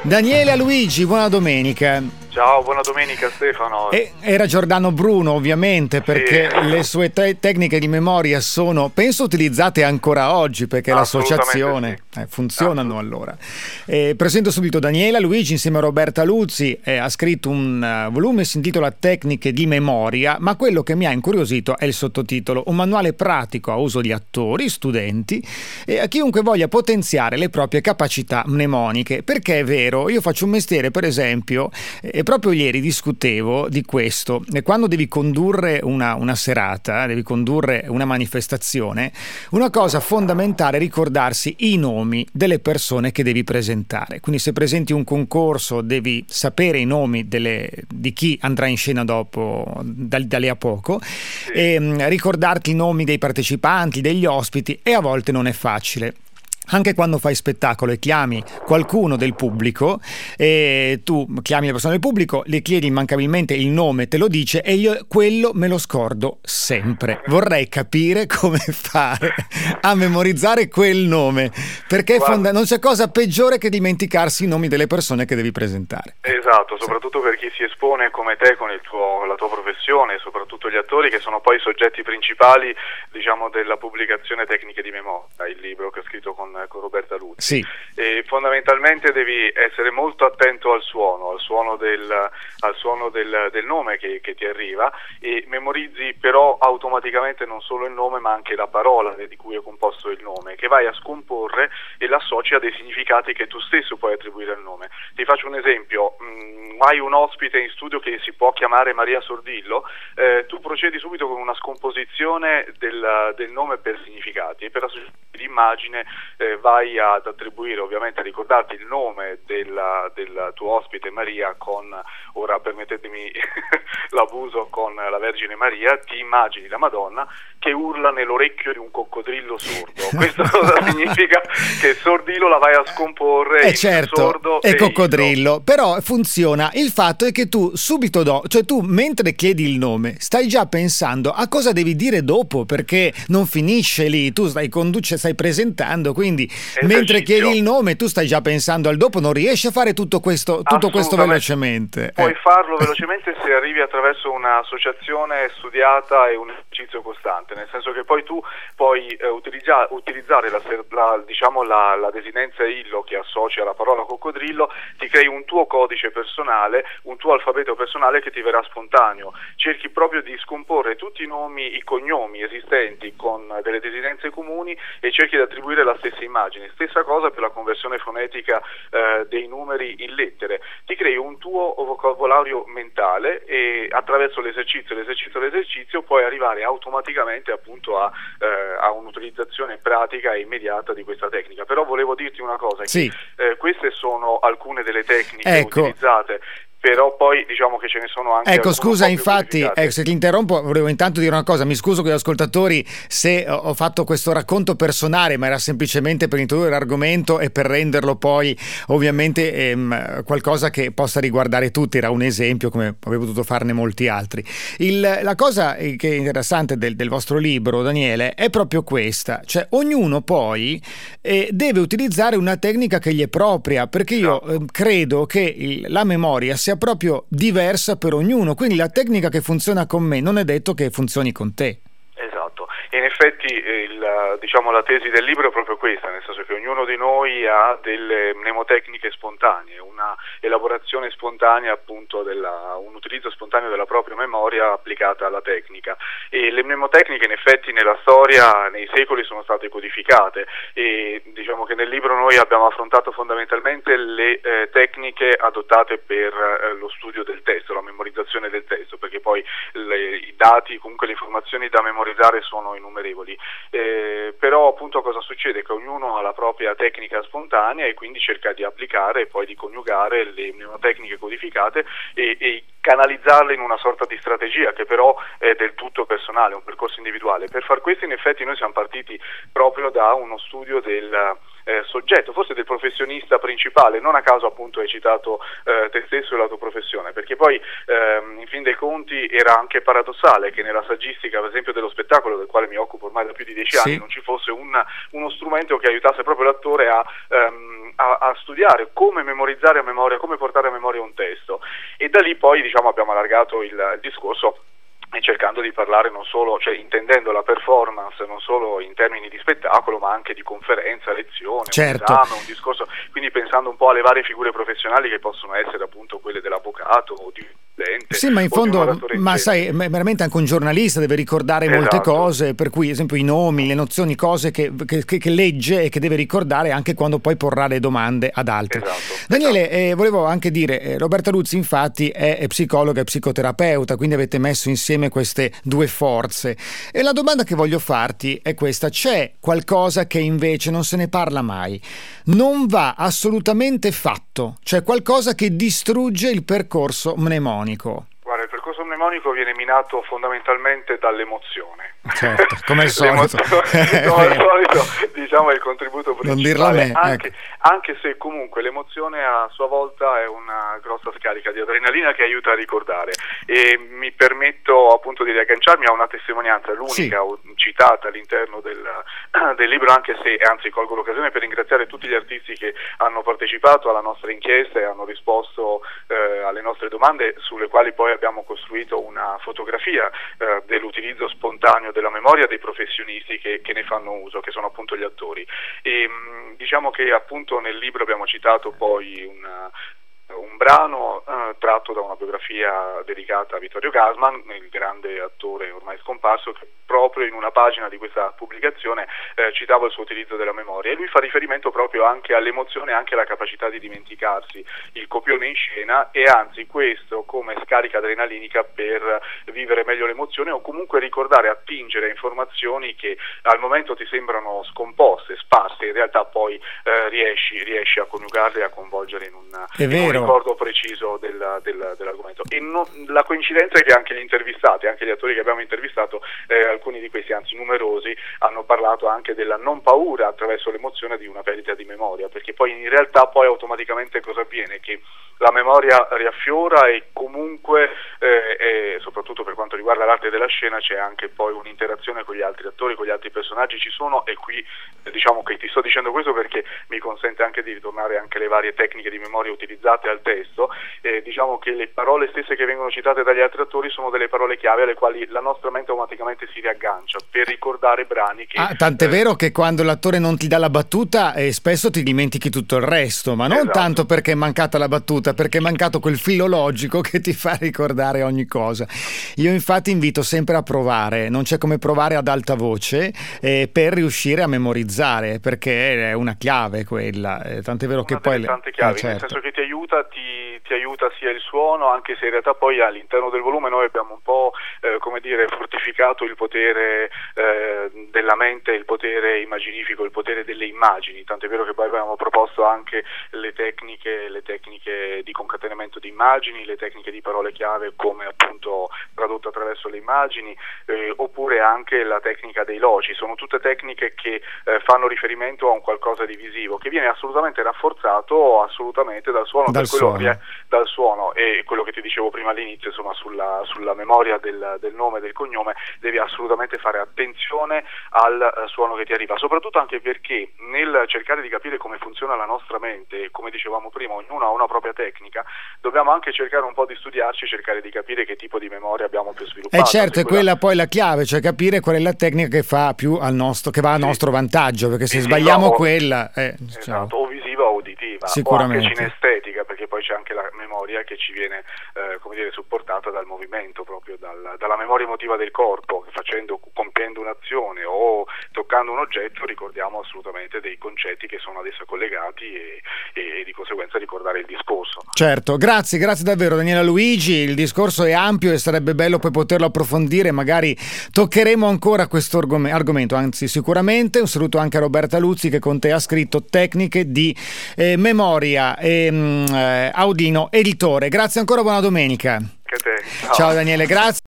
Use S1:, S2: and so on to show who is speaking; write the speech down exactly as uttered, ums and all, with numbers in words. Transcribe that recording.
S1: Daniele Luigi, buona domenica.
S2: Ciao, buona domenica Stefano.
S1: E era Giordano Bruno, ovviamente, perché
S2: sì.
S1: le sue te- tecniche di memoria sono, penso, utilizzate ancora oggi, perché l'associazione
S2: sì.
S1: eh, funzionano allora. Eh, presento subito Daniela Luigi insieme a Roberta Luzzi, eh, ha scritto un uh, volume, si intitola Tecniche di memoria, ma quello che mi ha incuriosito è il sottotitolo, un manuale pratico a uso di attori, studenti e a chiunque voglia potenziare le proprie capacità mnemoniche, perché è vero, io faccio un mestiere, per esempio, eh, E proprio ieri discutevo di questo, e quando devi condurre una, una serata, devi condurre una manifestazione, una cosa fondamentale è ricordarsi i nomi delle persone che devi presentare. Quindi se presenti un concorso devi sapere i nomi delle, di chi andrà in scena dopo, da, da lì a poco, e mh, ricordarti i nomi dei partecipanti, degli ospiti, e a volte non è facile. Anche quando fai spettacolo e chiami qualcuno del pubblico, e tu chiami le persone del pubblico, le chiedi immancabilmente il nome, te lo dice, e io quello me lo scordo sempre. Vorrei capire come fare a memorizzare quel nome, perché fonda- non c'è cosa peggiore che dimenticarsi i nomi delle persone che devi presentare.
S2: Esatto, soprattutto per chi si espone come te con il tuo, la tua professione, soprattutto gli attori che sono poi i soggetti principali, diciamo, della pubblicazione Tecniche di memoria, il libro che ho scritto con con Roberta Luzzi.
S1: Sì.
S2: E fondamentalmente devi essere molto attento al suono, al suono del, al suono del, del nome che, che ti arriva, e memorizzi però automaticamente non solo il nome ma anche la parola di cui è composto il nome, che vai a scomporre e l'associ a dei significati che tu stesso puoi attribuire al nome. Ti faccio un esempio: mh, hai un ospite in studio che si può chiamare Maria Sordillo, eh, tu procedi subito con una scomposizione del, del nome per significati, e per l'immagine eh, vai ad attribuire, ovviamente a ricordarti il nome della, del tuo ospite Maria con, ora permettetemi l'abuso, con la Vergine Maria, ti immagini la Madonna che urla nell'orecchio di un coccodrillo sordo. Questo cosa significa? Che Sordillo la vai a scomporre
S1: eh
S2: in
S1: certo,
S2: sordo
S1: e
S2: e
S1: coccodrillo,
S2: illo.
S1: Però funziona. Il fatto è che tu subito do, cioè tu mentre chiedi il nome stai già pensando a cosa devi dire dopo, perché non finisce lì, tu stai conduce, stai presentando, quindi
S2: Esercizio.
S1: Mentre chiedi il nome tu stai già pensando al dopo, non riesci a fare tutto questo, tutto questo velocemente.
S2: Puoi
S1: eh.
S2: farlo velocemente se arrivi attraverso un'associazione studiata e un esercizio costante, nel senso che poi tu puoi eh, utilizza, utilizzare la, la, diciamo la, la desinenza illo che associa la parola coccodrillo, ti crei un tuo codice personale, un tuo alfabeto personale che ti verrà spontaneo. Cerchi proprio di scomporre tutti i nomi, i cognomi esistenti con delle desinenze comuni e cerchi di attribuire la stessa immagine. Stessa cosa per la conversione fonetica eh, dei numeri in lettere. Ti crei un tuo vocabolario mentale e attraverso l'esercizio, l'esercizio, l'esercizio puoi arrivare automaticamente appunto a, eh, a un'utilizzazione pratica e immediata di questa tecnica. Però volevo dirti una cosa,
S1: sì.
S2: che eh, queste sono alcune delle tecniche
S1: ecco.
S2: utilizzate, però poi diciamo che ce ne sono anche
S1: ecco scusa
S2: un po' più
S1: infatti ecco, se ti interrompo volevo intanto dire una cosa, mi scuso con gli ascoltatori se ho fatto questo racconto personale, ma era semplicemente per introdurre l'argomento e per renderlo poi ovviamente ehm, qualcosa che possa riguardare tutti. Era un esempio come avevo potuto farne molti altri. Il, la cosa che è interessante del, del vostro libro, Daniele, è proprio questa, cioè ognuno poi eh, deve utilizzare una tecnica che gli è propria, perché io eh, credo che il, la memoria sia proprio diversa per ognuno, quindi la tecnica che funziona con me non è detto che funzioni con te.
S2: Esatto, e in effetti il, diciamo la tesi del libro è proprio questa, nel senso che ognuno di noi ha delle mnemotecniche spontanee, una elaborazione spontanea appunto, della, un utilizzo spontaneo della propria memoria applicata alla tecnica, e le mnemotecniche in effetti nella storia, nei secoli, sono state codificate, e diciamo che nel libro noi abbiamo affrontato fondamentalmente le eh, tecniche adottate per eh, lo studio del testo, la memorizzazione del testo, perché poi le, i dati, comunque le informazioni da memorizzare sono innumerevoli, eh, però appunto cosa succede? Che ognuno ha la propria tecnica spontanea e quindi cerca di applicare e poi di coniugare le mnemotecniche codificate e, e canalizzarle in una sorta di strategia che però è del tutto personale, un percorso individuale. Per far questo in effetti noi siamo partiti proprio da uno studio del eh, soggetto, forse del professionista principale. Non a caso appunto hai citato eh, te stesso e la tua professione, perché poi ehm, in fin dei conti era anche paradossale che nella saggistica, per esempio dello spettacolo, del quale mi occupo ormai da più di dieci
S1: sì.
S2: anni, non ci fosse un, uno strumento che aiutasse proprio l'attore a, ehm, a, a studiare come memorizzare a memoria, come portare a memoria un testo. E da lì poi, diciamo, abbiamo allargato il, il discorso, e cercando di parlare non solo, cioè intendendo la performance non solo in termini di spettacolo, ma anche di conferenza, lezione,
S1: certo.
S2: un esame, un discorso, quindi pensando un po' alle varie figure professionali che possono essere appunto quelle dell'avvocato o di studente.
S1: Sì, ma in fondo, ma sai, veramente anche un giornalista deve ricordare esatto. molte cose, per cui ad esempio i nomi, le nozioni, cose che, che, che legge e che deve ricordare anche quando poi porrà le domande ad altri.
S2: Esatto.
S1: Daniele, eh, volevo anche dire, eh, Roberta Luzzi infatti è, è psicologa e psicoterapeuta, quindi avete messo insieme queste due forze. E la domanda che voglio farti è questa: c'è qualcosa che invece non se ne parla mai, non va assolutamente fatto, c'è qualcosa che distrugge il percorso mnemonico?
S2: Guarda, il percorso mnemonico viene minato fondamentalmente dall'emozione.
S1: Certo, come al solito.
S2: Come al solito, diciamo, è il contributo principale.
S1: Non dirlo a me,
S2: anche,
S1: ecco.
S2: anche se comunque l'emozione a sua volta è una grossa scarica di adrenalina che aiuta a ricordare. E mi permetto appunto di riagganciarmi a una testimonianza, l'unica sì. citata all'interno del, del libro, anche se, anzi colgo l'occasione per ringraziare tutti gli artisti che hanno partecipato alla nostra inchiesta e hanno risposto eh, alle nostre domande, sulle quali poi abbiamo costruito una fotografia eh, dell'utilizzo spontaneo della memoria dei professionisti che, che ne fanno uso, che sono appunto gli attori. E mh, diciamo che appunto nel libro abbiamo citato poi una un brano eh, tratto da una biografia dedicata a Vittorio Gassman, il grande attore ormai scomparso, che proprio in una pagina di questa pubblicazione eh, citava il suo utilizzo della memoria, e lui fa riferimento proprio anche all'emozione, anche alla capacità di dimenticarsi il copione in scena, e anzi questo come scarica adrenalinica per vivere meglio l'emozione, o comunque ricordare, attingere a informazioni che al momento ti sembrano scomposte, sparse, in realtà poi eh, riesci, riesci a coniugarle e a coinvolgere in un,
S1: È vero.
S2: in un ricordo preciso del, del, dell'argomento. E non, la coincidenza è che anche gli intervistati, anche gli attori che abbiamo intervistato, eh, alcuni di questi, anzi numerosi, hanno parlato anche della non paura attraverso l'emozione di una perdita di memoria, perché poi in realtà poi automaticamente cosa avviene? Che la memoria riaffiora, e comunque eh, e soprattutto per quanto riguarda l'arte della scena c'è anche poi un'interazione con gli altri attori, con gli altri personaggi. Ci sono, e qui eh, diciamo che ti sto dicendo questo perché mi consente anche di ritornare anche alle varie tecniche di memoria utilizzate al testo, eh, diciamo che le parole stesse che vengono citate dagli altri attori sono delle parole chiave alle quali la nostra mente automaticamente si riaggancia per ricordare brani che...
S1: Ah, tant'è eh, vero che quando l'attore non ti dà la battuta eh, spesso ti dimentichi tutto il resto, ma non
S2: esatto.
S1: tanto perché è mancata la battuta, perché è mancato quel filo logico che ti fa ricordare ogni cosa. Io infatti invito sempre a provare, non c'è come provare ad alta voce eh, per riuscire a memorizzare, perché è una chiave quella, eh, tant'è vero
S2: una
S1: che poi...
S2: tante chiavi,
S1: eh, certo.
S2: nel senso che ti aiuta, ti, ti aiuta sia il suono, anche se in realtà poi all'interno del volume noi abbiamo un po' eh, come dire fortificato il potere eh, della mente, il potere immaginifico, il potere delle immagini, tant'è vero che poi abbiamo proposto anche le tecniche, le tecniche di concatenamento di immagini, le tecniche di parole chiave come appunto tradotto attraverso le immagini, eh, oppure anche la tecnica dei loci. Sono tutte tecniche che eh, fanno riferimento a un qualcosa di visivo che viene assolutamente rafforzato assolutamente dal suono,
S1: dal,
S2: per quello
S1: suono.
S2: Che, dal suono e quello che ti dicevo prima all'inizio, insomma sulla, sulla memoria del, del nome e del cognome devi assolutamente fare attenzione al uh, suono che ti arriva, soprattutto anche perché nel cercare di capire come funziona la nostra mente, come dicevamo prima, ognuno ha una propria tecnica, dobbiamo anche cercare un po' di studiarci, cercare di capire che tipo di memoria abbiamo più sviluppato.
S1: E certo, è quella poi la chiave, cioè capire qual è la tecnica che fa più al nostro, che va a sì. nostro vantaggio, perché se visiva sbagliamo o, quella eh,
S2: esatto, o visiva o uditiva,
S1: sicuramente.
S2: O anche cinestetica, perché poi c'è anche la memoria che ci viene eh, come dire supportata dal movimento, proprio dal, dalla memoria emotiva del corpo, facendo, compiendo un'azione o toccando un oggetto ricordiamo assolutamente dei concetti che sono ad essa collegati e, e di conseguenza ricordare il discorso.
S1: Certo, grazie, grazie davvero Daniela Luigi, il discorso è ampio e sarebbe bello poi poterlo approfondire, magari toccheremo ancora questo argomento, anzi sicuramente. Un saluto anche a Roberta Luzzi che con te ha scritto Tecniche di eh, memoria, e, mh, eh, Audino editore. Grazie ancora, buona domenica.
S2: Anche a te. Ciao.
S1: Ciao Daniele, grazie.